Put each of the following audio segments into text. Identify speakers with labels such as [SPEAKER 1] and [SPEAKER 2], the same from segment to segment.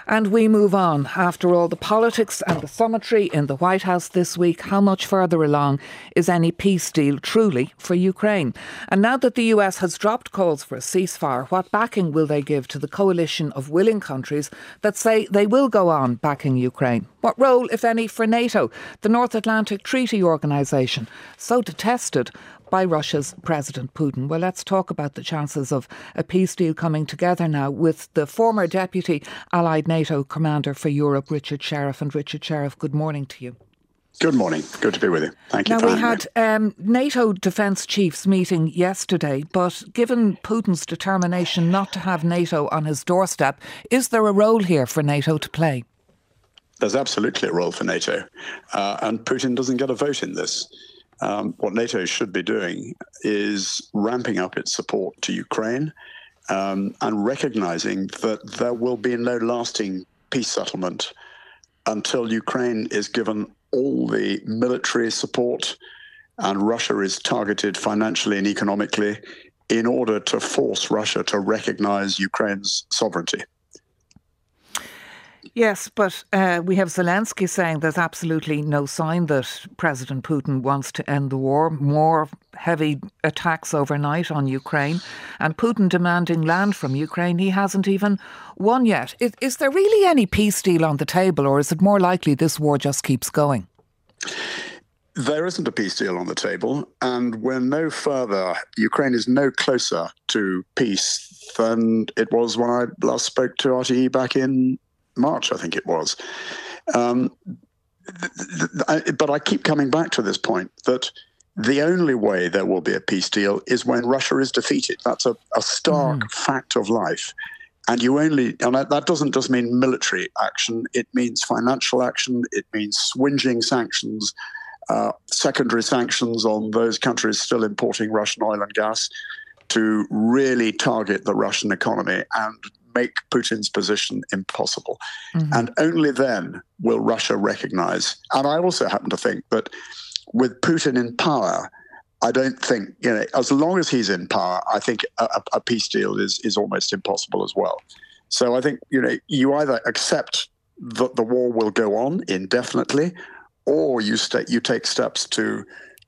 [SPEAKER 1] And we move on. After all the politics and the summitry in the White House this week, how much further along is any peace deal truly for Ukraine? And now that the US has dropped calls for a ceasefire, what backing will they give to the coalition of willing countries that say they will go on backing Ukraine? What role, if any, for NATO, the North Atlantic Treaty Organisation, so detested by Russia's President Putin? Well, let's talk about the chances of a peace deal coming together now with the former Deputy Allied NATO Commander for Europe, Richard Sheriff. And Richard Sheriff, good morning to you.
[SPEAKER 2] Good morning. Good to be with you. Thank you.
[SPEAKER 1] Now, we had NATO defence chiefs meeting yesterday, but given Putin's determination not to have NATO on his doorstep, is there a role here for NATO to play?
[SPEAKER 2] There's absolutely a role for NATO, and Putin doesn't get a vote in this. What NATO should be doing is ramping up its support to Ukraine and recognizing that there will be no lasting peace settlement until Ukraine is given all the military support and Russia is targeted financially and economically in order to force Russia to recognize Ukraine's sovereignty.
[SPEAKER 1] Yes, but we have Zelensky saying there's absolutely no sign that President Putin wants to end the war. More heavy attacks overnight on Ukraine, and Putin demanding land from Ukraine he hasn't even won yet. Is there really any peace deal on the table, or is it more likely this war just keeps going?
[SPEAKER 2] There isn't a peace deal on the table, and we're no further. Ukraine is no closer to peace than it was when I last spoke to RTE back in March, I think it was. But I keep coming back to this point that the only way there will be a peace deal is when Russia is defeated. That's a stark fact of life. And that doesn't just mean military action. It means financial action. It means swinging sanctions, secondary sanctions on those countries still importing Russian oil and gas to really target the Russian economy and make Putin's position impossible. And only then will Russia recognize. And I also happen to think that with Putin in power, I don't think, as long as he's in power, I think a peace deal is almost impossible as well. So I think, you either accept that the war will go on indefinitely, or you take steps to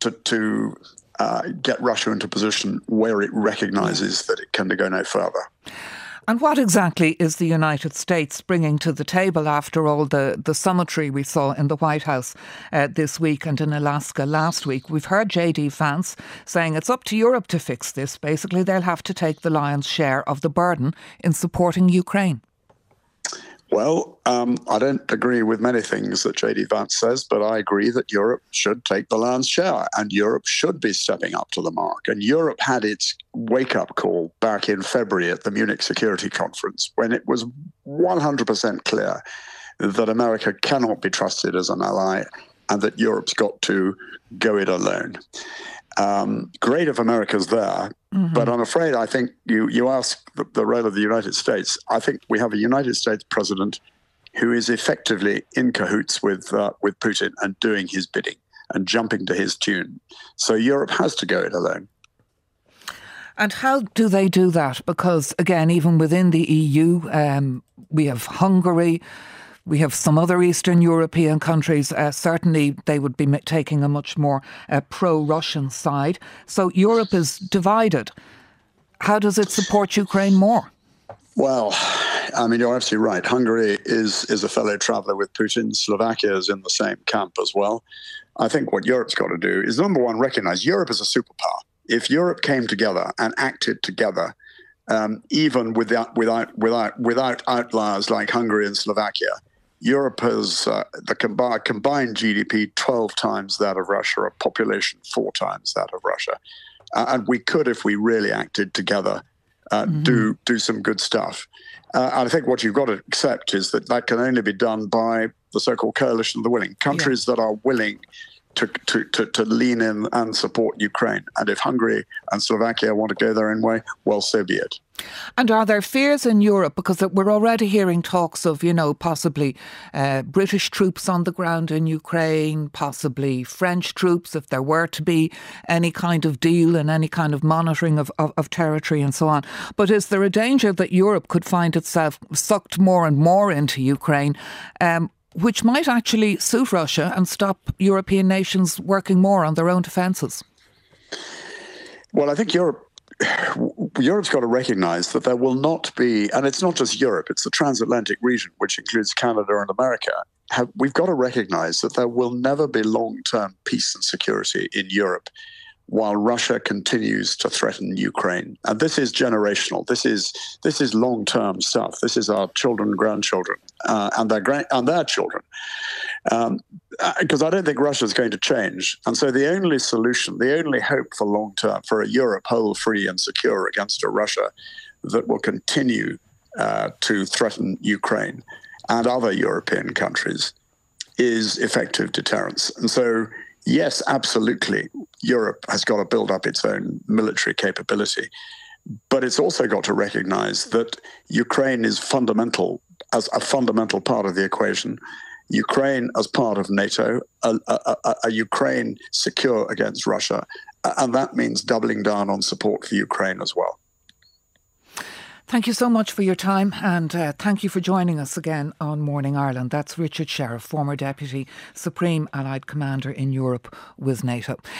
[SPEAKER 2] get Russia into a position where it recognizes that it can go no further.
[SPEAKER 1] And what exactly is the United States bringing to the table after all the summitry we saw in the White House this week and in Alaska last week? We've heard J.D. Vance saying it's up to Europe to fix this. Basically, they'll have to take the lion's share of the burden in supporting Ukraine.
[SPEAKER 2] Well, I don't agree with many things that J.D. Vance says, but I agree that Europe should take the lion's share and Europe should be stepping up to the mark. And Europe had its wake-up call back in February at the Munich Security Conference when it was 100% clear that America cannot be trusted as an ally and that Europe's got to go it alone. Great if America's there, but I'm afraid I think you ask the role of the United States. I think we have a United States president who is effectively in cahoots with Putin and doing his bidding and jumping to his tune. So Europe has to go it alone.
[SPEAKER 1] And how do they do that? Because, again, even within the EU, we have Hungary, we have some other Eastern European countries. Certainly they would be taking a much more pro-Russian side. So Europe is divided. How does it support Ukraine more?
[SPEAKER 2] Well, I mean, you're absolutely right. Hungary is a fellow traveller with Putin. Slovakia is in the same camp as well. I think what Europe's got to do is, number one, recognise Europe is a superpower. If Europe came together and acted together, even without outliers like Hungary and Slovakia, Europe has the combined GDP 12 times that of Russia, a population 4 times that of Russia. And we could, if we really acted together, do some good stuff. And I think what you've got to accept is that can only be done by the so-called coalition of the willing, countries that are willing to lean in and support Ukraine. And if Hungary and Slovakia want to go their own way, well, so be it.
[SPEAKER 1] And are there fears in Europe? Because we're already hearing talks of, possibly British troops on the ground in Ukraine, possibly French troops if there were to be any kind of deal and any kind of monitoring of territory and so on. But is there a danger that Europe could find itself sucked more and more into Ukraine, which might actually suit Russia and stop European nations working more on their own defences?
[SPEAKER 2] Well, I think Europe's got to recognise that there will not be, and it's not just Europe, it's the transatlantic region, which includes Canada and America. We've got to recognise that there will never be long-term peace and security in Europe while Russia continues to threaten Ukraine. And this is generational. This is long-term stuff. This is our children, grandchildren, and their children. Because I don't think Russia is going to change. And so the only solution, the only hope for long-term, for a Europe whole, free and secure against a Russia that will continue to threaten Ukraine and other European countries, is effective deterrence. And so, yes, absolutely, Europe has got to build up its own military capability. But it's also got to recognize that Ukraine is fundamental, as a fundamental part of the equation. Ukraine as part of NATO, a Ukraine secure against Russia, and that means doubling down on support for Ukraine as well.
[SPEAKER 1] Thank you so much for your time, and thank you for joining us again on Morning Ireland. That's Richard Sheriff, former Deputy Supreme Allied Commander in Europe with NATO.